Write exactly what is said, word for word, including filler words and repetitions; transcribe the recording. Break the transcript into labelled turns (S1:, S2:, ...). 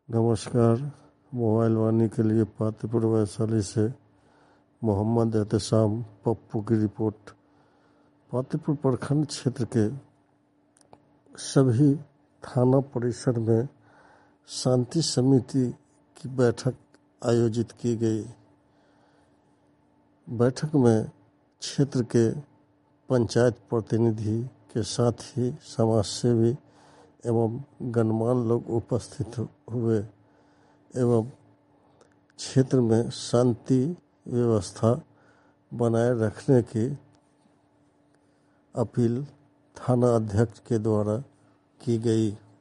S1: नमस्कार। मोबाइल वाणी के लिए पातेपुर वैशाली से मोहम्मद एहतेशाम पप्पू की रिपोर्ट। पातेपुर प्रखंड क्षेत्र के सभी थाना परिसर में शांति समिति की बैठक आयोजित की गई। बैठक में क्षेत्र के पंचायत प्रतिनिधि के साथ ही समाज सेवी एवं गणमान्य लोग उपस्थित हुए एवं क्षेत्र में शांति व्यवस्था बनाए रखने की अपील थाना अध्यक्ष के द्वारा की गई।